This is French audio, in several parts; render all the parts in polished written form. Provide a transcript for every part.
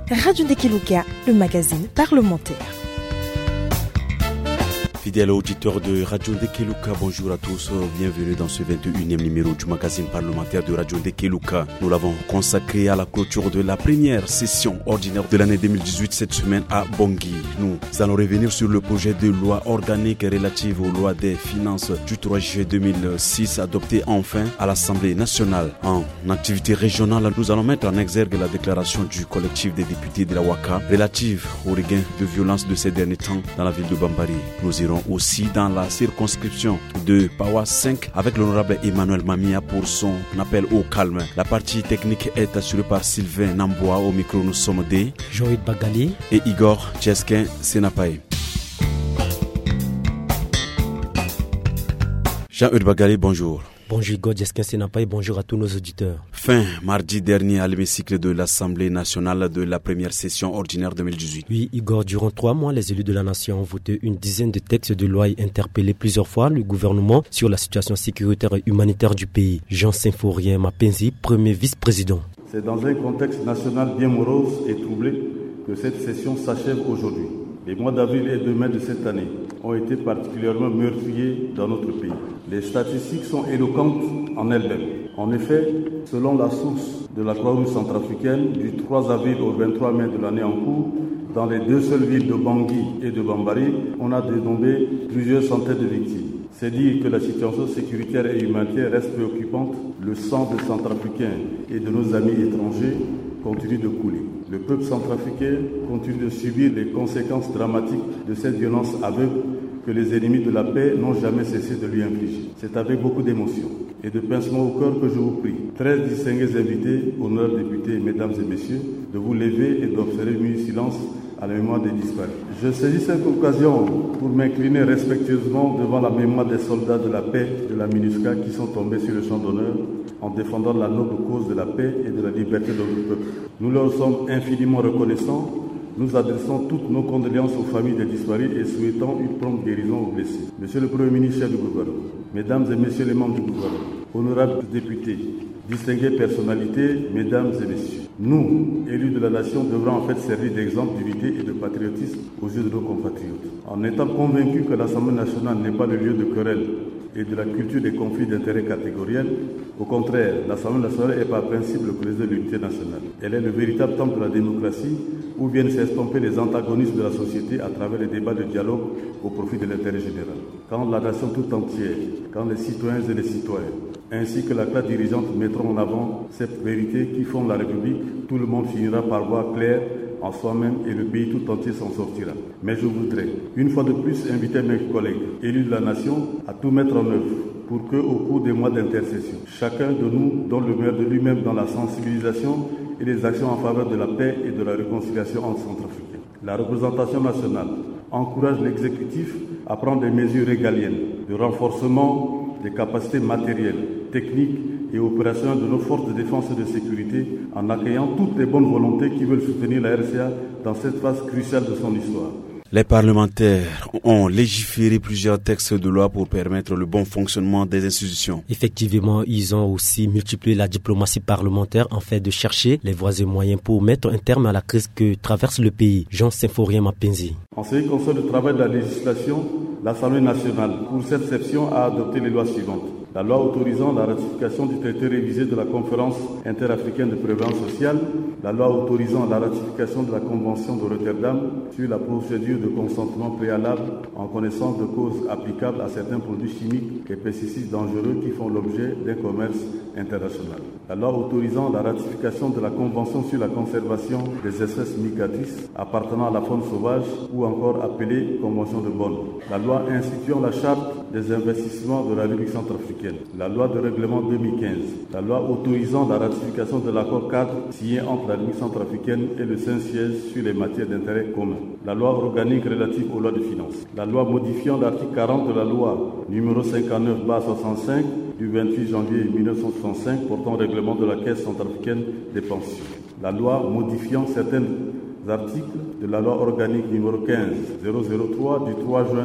Radio Ndeke Luka, le magazine parlementaire. Fidèles auditeurs de Radio Ndeke Luka, bonjour à tous, bienvenue dans ce 21e numéro du magazine parlementaire de Radio Ndeke Luka. Nous l'avons consacré à la clôture de la première session ordinaire de l'année 2018 cette semaine à Bangui. Nous allons revenir sur le projet de loi organique relative aux lois des finances du 3 juillet 2006 adopté enfin à l'Assemblée nationale. En activité régionale, nous allons mettre en exergue la déclaration du collectif des députés de la Ouaka relative au regain de violence de ces derniers temps dans la ville de Bambari. Nous irons aussi dans la circonscription de Pawa 5 avec l'honorable Emmanuel Mamia pour son appel au calme. La partie technique est assurée par Sylvain Namboa. Au micro, nous sommes des Joïd Bagali et Igor Tcheskin Senapaye. Jean-Eudes Bagali, bonjour. Bonjour Igor Tcheskin Senapaye, bonjour à tous nos auditeurs. Fin mardi dernier à l'hémicycle de l'Assemblée nationale de la première session ordinaire 2018. Oui Igor, durant 3 mois, les élus de la nation ont voté une dizaine de textes de loi et interpellé plusieurs fois le gouvernement sur la situation sécuritaire et humanitaire du pays. Jean Symphorien Mapenzi, premier vice-président. C'est dans un contexte national bien morose et troublé que cette session s'achève aujourd'hui. Les mois d'avril et de mai de cette année ont été particulièrement meurtriers dans notre pays. Les statistiques sont éloquentes en elles-mêmes. En effet, selon la source de la Croix-Rouge centrafricaine, du 3 avril au 23 mai de l'année en cours, dans les 2 seules villes de Bangui et de Bambari, on a dénombré plusieurs centaines de victimes. C'est dire que la situation sécuritaire et humanitaire reste préoccupante. Le sang des Centrafricains et de nos amis étrangers continue de couler. Le peuple centrafricain continue de subir les conséquences dramatiques de cette violence aveugle que les ennemis de la paix n'ont jamais cessé de lui infliger. C'est avec beaucoup d'émotion et de pincement au cœur que je vous prie, très distingués invités, honorables députés, mesdames et messieurs, de vous lever et d'observer le silence à la mémoire des disparus. Je saisis cette occasion pour m'incliner respectueusement devant la mémoire des soldats de la paix de la MINUSCA qui sont tombés sur le champ d'honneur en défendant la noble cause de la paix et de la liberté de notre peuple. Nous leur sommes infiniment reconnaissants. Nous adressons toutes nos condoléances aux familles des disparus et souhaitons une prompte guérison aux blessés. Monsieur le Premier ministre, chef du gouvernement, mesdames et messieurs les membres du gouvernement, honorables députés, distinguées personnalités, mesdames et messieurs, nous, élus de la nation, devrons en fait servir d'exemple d'unité et de patriotisme aux yeux de nos compatriotes. En étant convaincus que l'Assemblée nationale n'est pas le lieu de querelles et de la culture des conflits d'intérêts catégoriels, au contraire, l'Assemblée nationale est par principe le président de l'unité nationale. Elle est le véritable temple de la démocratie où viennent s'estomper les antagonismes de la société à travers les débats de dialogue au profit de l'intérêt général. Quand la nation tout entière, quand les citoyens et les citoyennes, ainsi que la classe dirigeante mettront en avant cette vérité qui fonde la République, tout le monde finira par voir clair en soi-même et le pays tout entier s'en sortira. Mais je voudrais, une fois de plus, inviter mes collègues, élus de la nation, à tout mettre en œuvre pour que, au cours des mois d'intercession, chacun de nous donne le meilleur de lui-même dans la sensibilisation et les actions en faveur de la paix et de la réconciliation entre Centrafricains. La représentation nationale encourage l'exécutif à prendre des mesures régaliennes de renforcement des capacités matérielles, techniques et opérationnelles de nos forces de défense et de sécurité en accueillant toutes les bonnes volontés qui veulent soutenir la RCA dans cette phase cruciale de son histoire. Les parlementaires ont légiféré plusieurs textes de loi pour permettre le bon fonctionnement des institutions. Effectivement, ils ont aussi multiplié la diplomatie parlementaire en fait de chercher les voies et moyens pour mettre un terme à la crise que traverse le pays. Jean Symphorien Mapenzi. En ce qui concerne le travail de la législation, l'Assemblée nationale, pour cette session, a adopté les lois suivantes. La loi autorisant la ratification du traité révisé de la Conférence interafricaine de prévoyance sociale, la loi autorisant la ratification de la Convention de Rotterdam sur la procédure de consentement préalable en connaissance de causes applicables à certains produits chimiques et pesticides dangereux qui font l'objet d'un commerce international. La loi autorisant la ratification de la Convention sur la conservation des espèces migratrices appartenant à la faune sauvage ou encore appelée Convention de Bonn. La loi instituant la charte des investissements de la République centrafricaine. La loi de règlement 2015. La loi autorisant la ratification de l'accord cadre signé entre la République centrafricaine et le Saint-Siège sur les matières d'intérêt commun. La loi organique relative aux lois de finances. La loi modifiant l'article 40 de la loi numéro 59/65 du 28 janvier 1965 portant règlement de la Caisse centrafricaine des pensions. La loi modifiant certains articles de la loi organique numéro 15/003 du 3 juin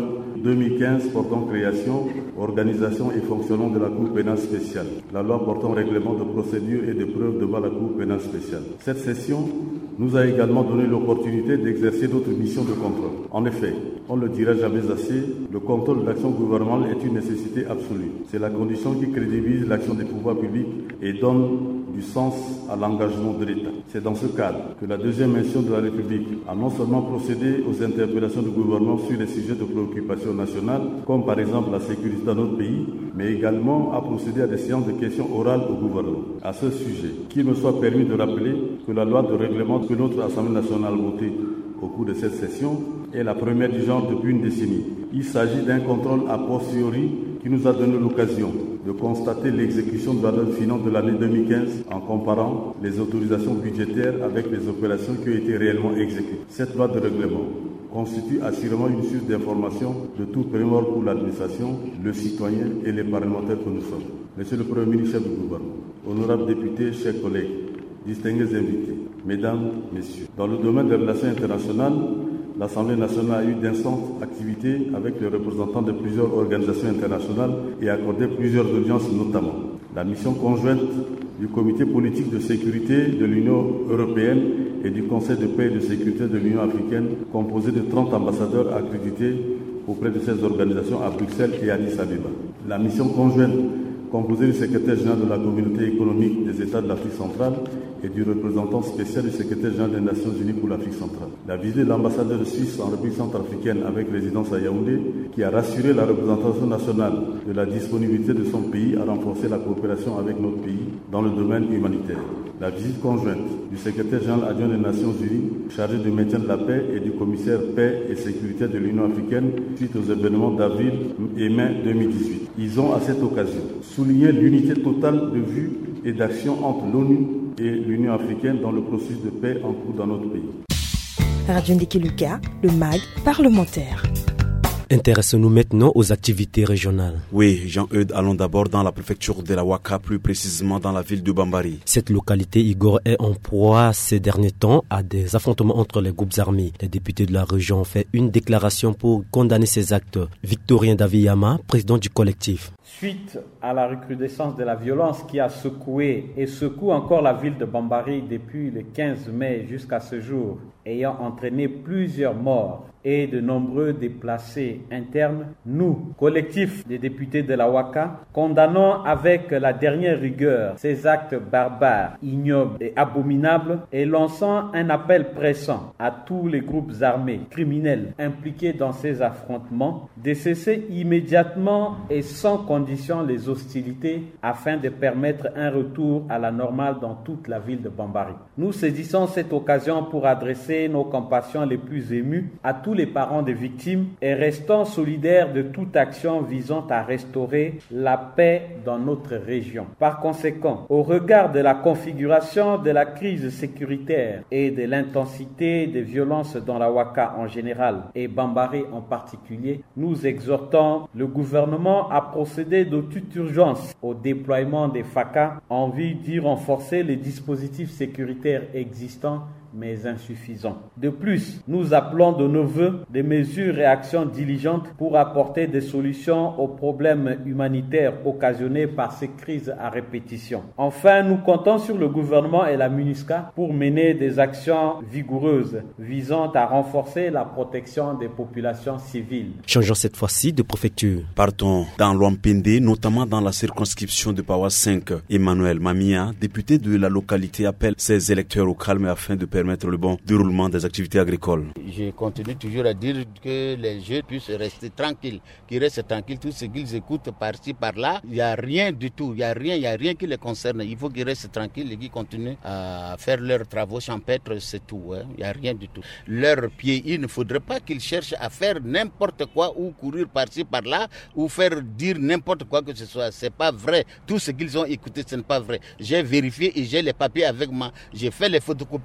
2015 portant création, organisation et fonctionnement de la Cour pénale spéciale, la loi portant règlement de procédure et de preuves devant la Cour pénale spéciale. Cette session nous a également donné l'opportunité d'exercer notre mission de contrôle. En effet, on ne le dira jamais assez, le contrôle de l'action gouvernementale est une nécessité absolue. C'est la condition qui crédibilise l'action des pouvoirs publics et donne du sens à l'engagement de l'État. C'est dans ce cadre que la deuxième mission de la République a non seulement procédé aux interpellations du gouvernement sur les sujets de préoccupation nationale, comme par exemple la sécurité dans notre pays, mais également a procédé à des séances de questions orales au gouvernement. À ce sujet, qu'il me soit permis de rappeler que la loi de règlement que notre Assemblée nationale a votée au cours de cette session est la première du genre depuis une décennie. Il s'agit d'un contrôle a posteriori qui nous a donné l'occasion de constater l'exécution de la loi de finances de l'année 2015 en comparant les autorisations budgétaires avec les opérations qui ont été réellement exécutées. Cette loi de règlement constitue assurément une source d'information de tout premier ordre pour l'administration, le citoyen et les parlementaires que nous sommes. Monsieur le Premier ministre, chef du gouvernement, honorables députés, chers collègues, distingués invités, mesdames, messieurs, dans le domaine des relations internationales, l'Assemblée nationale a eu d'intenses activités avec les représentants de plusieurs organisations internationales et a accordé plusieurs audiences notamment. La mission conjointe du Comité politique de sécurité de l'Union européenne et du Conseil de paix et de sécurité de l'Union africaine, composé de 30 ambassadeurs accrédités auprès de ces organisations à Bruxelles et à Addis Abeba. La mission conjointe composé du secrétaire général de la communauté économique des États de l'Afrique centrale et du représentant spécial du secrétaire général des Nations Unies pour l'Afrique centrale. La visite de l'ambassadeur de Suisse en République centrafricaine avec résidence à Yaoundé, qui a rassuré la représentation nationale de la disponibilité de son pays à renforcer la coopération avec notre pays dans le domaine humanitaire. La visite conjointe du secrétaire général adjoint des Nations Unies chargé du maintien de la paix et du commissaire paix et sécurité de l'Union africaine suite aux événements d'avril et mai 2018. Ils ont à cette occasion souligné l'unité totale de vue et d'action entre l'ONU et l'Union africaine dans le processus de paix en cours dans notre pays. Radio Ndeke Luka, le MAG parlementaire. Intéressons-nous maintenant aux activités régionales. Oui, Jean-Eudes, allons d'abord dans la préfecture de la Ouaka, plus précisément dans la ville de Bambari. Cette localité, Igor, est en proie ces derniers temps à des affrontements entre les groupes armés. Les députés de la région ont fait une déclaration pour condamner ces actes. Victorien Daviyama, président du collectif. Suite à la recrudescence de la violence qui a secoué et secoue encore la ville de Bambari depuis le 15 mai jusqu'à ce jour, ayant entraîné plusieurs morts et de nombreux déplacés internes, nous, collectif des députés de la Ouaka, condamnons avec la dernière rigueur ces actes barbares, ignobles et abominables et lançons un appel pressant à tous les groupes armés criminels impliqués dans ces affrontements de cesser immédiatement et sans condition les hostilités afin de permettre un retour à la normale dans toute la ville de Bambari. Nous saisissons cette occasion pour adresser nos compassions les plus émues à tous les parents des victimes et restons solidaires de toute action visant à restaurer la paix dans notre région. Par conséquent, au regard de la configuration de la crise sécuritaire et de l'intensité des violences dans la Ouaka en général et Bambari en particulier, nous exhortons le gouvernement à procéder de toute urgence au déploiement des FACA en vue d'y renforcer les dispositifs sécuritaires existants mais insuffisants. De plus, nous appelons de nos vœux des mesures et actions diligentes pour apporter des solutions aux problèmes humanitaires occasionnés par ces crises à répétition. Enfin, nous comptons sur le gouvernement et la MINUSCA pour mener des actions vigoureuses visant à renforcer la protection des populations civiles. Changeons cette fois-ci de préfecture. Partons dans l'Ouampende, notamment dans la circonscription de Pawa 5. Emmanuel Mamia, député de la localité, appelle ses électeurs au calme afin de permettre le bon déroulement des activités agricoles. Je continue toujours à dire que les jeunes puissent rester tranquilles, qu'ils restent tranquilles, tout ce qu'ils écoutent par-ci, par-là. Il n'y a rien du tout, il n'y a rien qui les concerne. Il faut qu'ils restent tranquilles et qu'ils continuent à faire leurs travaux champêtres, c'est tout. Il n'y a rien du tout. Leurs pieds, il ne faudrait pas qu'ils cherchent à faire n'importe quoi ou courir par-ci, par-là ou faire dire n'importe quoi que ce soit. Ce n'est pas vrai. Tout ce qu'ils ont écouté, ce n'est pas vrai. J'ai vérifié et j'ai les papiers avec moi. J'ai fait les photocopies et je vous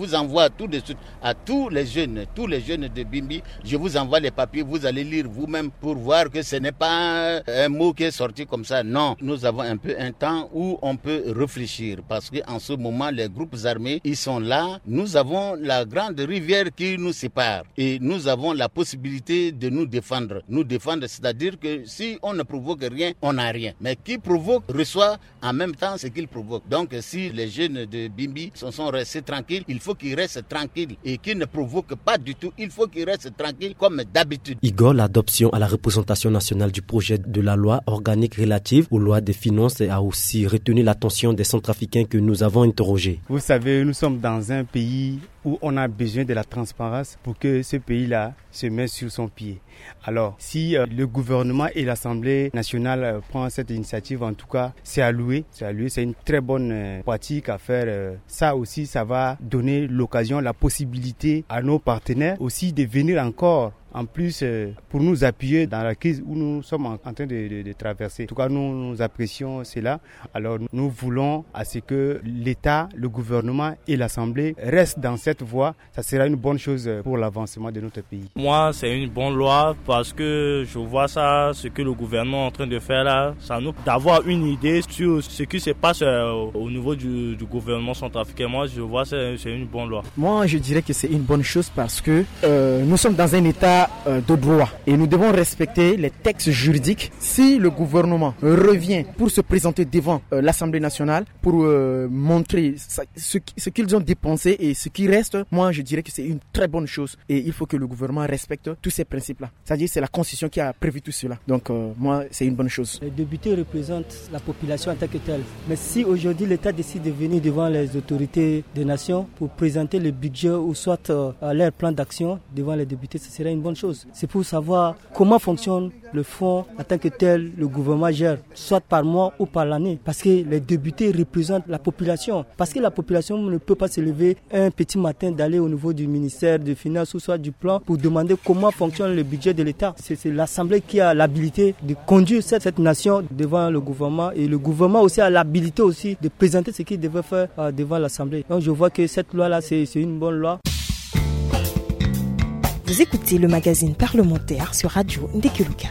vous envoie tout de suite à tous les jeunes de Bimbi. Je vous envoie les papiers, vous allez lire vous-même pour voir que ce n'est pas un mot qui est sorti comme ça. Non, nous avons un peu un temps où on peut réfléchir parce qu'en ce moment, les groupes armés, ils sont là. Nous avons la grande rivière qui nous sépare et nous avons la possibilité de nous défendre. Nous défendre, c'est-à-dire que si on ne provoque rien, on n'a rien. Mais qui provoque reçoit en même temps ce qu'il provoque. Donc si les jeunes de Bimbi sont restés tranquilles, il faut qu'ils restent tranquilles et qu'ils ne provoquent pas du tout. Il faut qu'ils restent tranquilles comme d'habitude. Igor, l'adoption à la représentation nationale du projet de la loi organique relative aux lois des finances a aussi retenu l'attention des Centrafricains que nous avons interrogés. Vous savez, nous sommes dans un pays où on a besoin de la transparence pour que ce pays-là se mette sur son pied. Alors, si le gouvernement et l'Assemblée nationale prennent cette initiative, en tout cas, c'est à louer. C'est une très bonne pratique à faire. Ça aussi, ça va donner l'occasion, la possibilité à nos partenaires aussi de venir encore en plus pour nous appuyer dans la crise où nous sommes en train de traverser. En tout cas, nous apprécions cela. Alors, nous voulons à ce que l'État, le gouvernement et l'Assemblée restent dans cette voie. Ça sera une bonne chose pour l'avancement de notre pays. Moi, c'est une bonne loi parce que je vois ça, ce que le gouvernement est en train de faire là, ça nous d'avoir une idée sur ce qui se passe au niveau du gouvernement centrafricain. Moi, je vois que c'est une bonne loi. Moi, je dirais que c'est une bonne chose parce que nous sommes dans un État de droit et nous devons respecter les textes juridiques. Si le gouvernement revient pour se présenter devant l'Assemblée nationale pour montrer ce qu'ils ont dépensé et ce qui reste, moi je dirais que c'est une très bonne chose et il faut que le gouvernement respecte tous ces principes-là. C'est-à-dire c'est la Constitution qui a prévu tout cela. Donc moi c'est une bonne chose. Les députés représentent la population en tant que telle. Mais si aujourd'hui l'État décide de venir devant les autorités des nations pour présenter le budget ou soit leur plan d'action devant les députés, ce serait une bonne chose. C'est pour savoir comment fonctionne le fonds en tant que tel, le gouvernement gère, soit par mois ou par l'année. Parce que les députés représentent la population. Parce que la population ne peut pas se lever un petit matin d'aller au niveau du ministère des Finances ou soit du plan pour demander comment fonctionne le budget de l'État. C'est l'Assemblée qui a l'habilité de conduire cette nation devant le gouvernement et le gouvernement aussi a l'habilité aussi de présenter ce qu'il devait faire devant l'Assemblée. Donc je vois que cette loi-là, c'est une bonne loi. Vous écoutez le magazine parlementaire sur Radio Ndekeluka.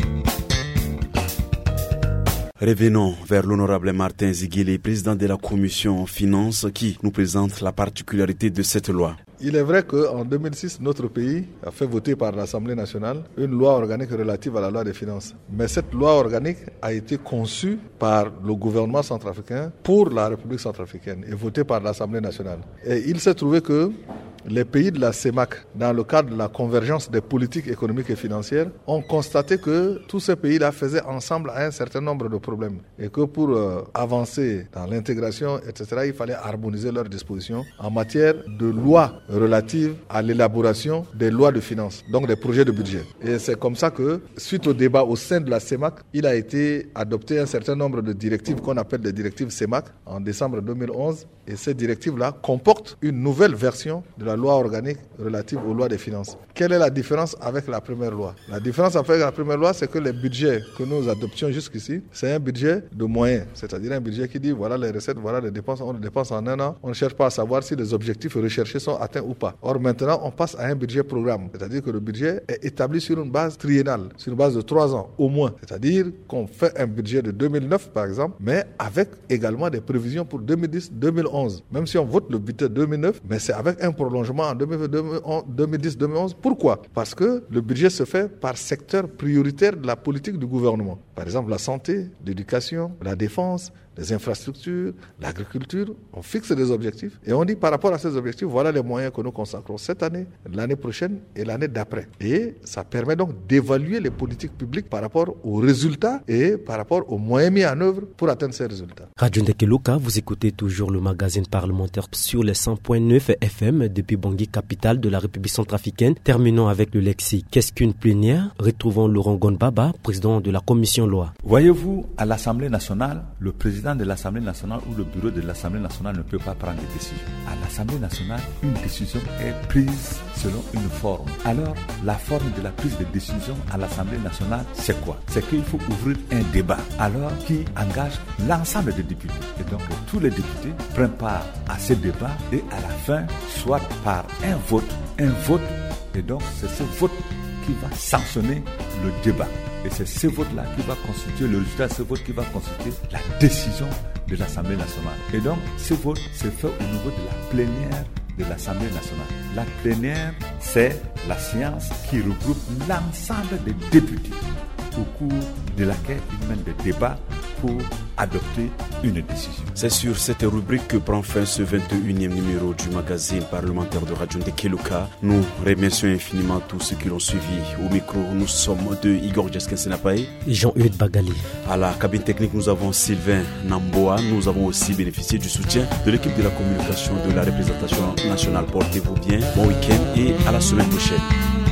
Revenons vers l'honorable Martin Ziguele, président de la commission finances, qui nous présente la particularité de cette loi. Il est vrai qu'en 2006, notre pays a fait voter par l'Assemblée nationale une loi organique relative à la loi des finances. Mais cette loi organique a été conçue par le gouvernement centrafricain pour la République centrafricaine et votée par l'Assemblée nationale. Et il s'est trouvé que les pays de la CEMAC, dans le cadre de la convergence des politiques économiques et financières, ont constaté que tous ces pays-là faisaient ensemble un certain nombre de problèmes et que pour avancer dans l'intégration, etc., il fallait harmoniser leurs dispositions en matière de lois relatives à l'élaboration des lois de finances, donc des projets de budget. Et c'est comme ça que, suite au débat au sein de la CEMAC, il a été adopté un certain nombre de directives qu'on appelle des directives CEMAC en décembre 2011. Et ces directives-là comportent une nouvelle version de la loi organique relative aux lois des finances. Quelle est la différence avec la première loi? La différence avec la première loi, c'est que les budgets que nous adoptions jusqu'ici, c'est un budget de moyens. C'est-à-dire un budget qui dit voilà les recettes, voilà les dépenses, on les dépense en un an. On ne cherche pas à savoir si les objectifs recherchés sont atteints ou pas. Or maintenant, on passe à un budget programme. C'est-à-dire que le budget est établi sur une base triennale, sur une base de 3 ans au moins. C'est-à-dire qu'on fait un budget de 2009 par exemple, mais avec également des prévisions pour 2010-2011. Même si on vote le budget 2009, mais c'est avec un prolongement en 2010-2011. Pourquoi? Parce que le budget se fait par secteur prioritaire de la politique du gouvernement. Par exemple, la santé, l'éducation, la défense, les infrastructures, l'agriculture. On fixe des objectifs et on dit par rapport à ces objectifs, voilà les moyens que nous consacrons cette année, l'année prochaine et l'année d'après. Et ça permet donc d'évaluer les politiques publiques par rapport aux résultats et par rapport aux moyens mis en œuvre pour atteindre ces résultats. Radio Ndekeluka, vous écoutez toujours le magazine parlementaire sur les 100.9 FM depuis depuis Bangui, capitale de la République centrafricaine. Terminons avec le lexique. Qu'est-ce qu'une plénière? Retrouvons Laurent Gonbaba, président de la commission loi. Voyez-vous, à l'Assemblée nationale, le président de l'Assemblée nationale ou le bureau de l'Assemblée nationale ne peut pas prendre des décisions. À l'Assemblée nationale, une décision est prise selon une forme. Alors, la forme de la prise de décision à l'Assemblée nationale, c'est quoi? C'est qu'il faut ouvrir un débat, alors qui engage l'ensemble des députés. Et donc, tous les députés prennent part à ce débat et à la fin, soit par un vote, et donc c'est ce vote qui va sanctionner le débat. Et c'est ce vote-là qui va constituer le résultat, ce vote qui va constituer la décision de l'Assemblée nationale. Et donc, ce vote se fait au niveau de la plénière de l'Assemblée nationale. La plénière, c'est la séance qui regroupe l'ensemble des députés au cours de laquelle ils mènent des débats pour adopter une décision. C'est sur cette rubrique que prend fin ce 21e numéro du magazine parlementaire de Radio Ndekeluka. Nous remercions infiniment tous ceux qui l'ont suivi. Au micro, nous sommes de Igor Jesken-Senapaye et Jean-Eudes Bagali. À la cabine technique, nous avons Sylvain Namboa. Nous avons aussi bénéficié du soutien de l'équipe de la communication de la représentation nationale. Portez-vous bien, bon week-end et à la semaine prochaine.